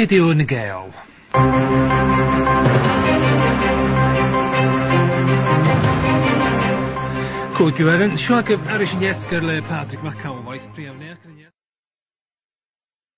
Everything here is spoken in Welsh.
Radio na Gael. Cool, Gwyren. Siwag arish yn iesgar le Patrick McCowan, priawnia.